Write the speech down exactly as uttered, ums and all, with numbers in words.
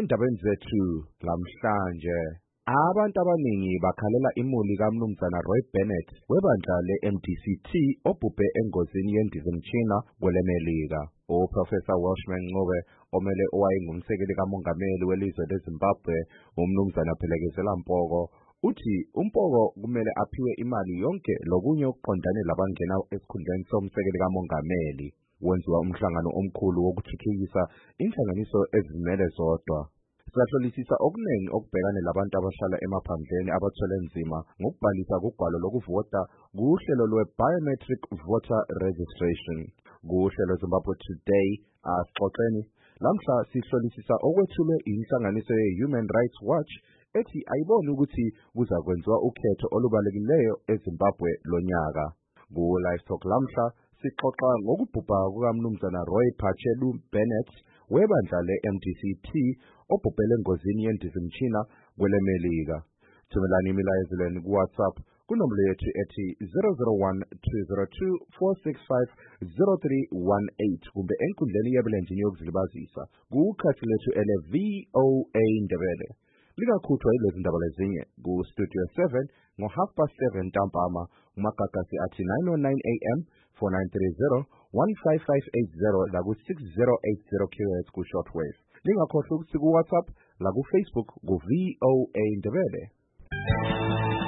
Endabeni zethu lamhlanje abantu abaningi bakhalela imuli kaMnumzana Roy Bennett webandla le-M D C T obhubhe engozini yendizamtshina kwelemelika. uProfessor Welshman Ncube omele owayengumsekeli kamongameli welizwe leZimbabwe uMnumzana Phelekezela Mpoko uthi uMpoko kumele aphiwe imali yonke lokunye okuqondane labangena esikhundleni somsekeli kamongameli. Wenziwa umhlangano omkhulu wokuthuthukisa inhlanganiso ezimele zodwa. Sihlolisisa okuningi okubhekane labantu abahlala emaphandleni abathwele nzima ngokubhalisa kugwalo lokuvota kuhlelo lwe-Biometric Voter Registration. Kuhlelo Zimbabwe Today asixoxeni lamhla sihlolisisa okwethulwe inhlanganiso ye-Human Rights Watch ethi ayiboni ukuthi kuzakwenziwa ukhetho olubalulekileyo eZimbabwe lonyaka. Ku-Live Talk lamhla sixoxa ngokubhubha kukaMnumzana Roy Phachelu Bennett webandla le-M D C T obhubhele engozini yendizamtshina kwelemelika. Thumelani imilayezo leni ku-WhatsApp kunombolo yethu ethi zero zero one two zero two four six five zero three one eight kumbe enkundleni yebulenjini yokuzilibazisa kukhathi lethu ele V O A Ndebele. Lingakhuthwa yilezi ndaba lezinye ku-Studio seven ngo-half past seven ntambama umagagasi athi nine oh nine A M four nine three zero one five five eight zero la ku-six zero eight zero kilohertz ku-shortwave. Lingakhohlwa ukuthi ku-WhatsApp la ku-Facebook ku-V O A Ndebele.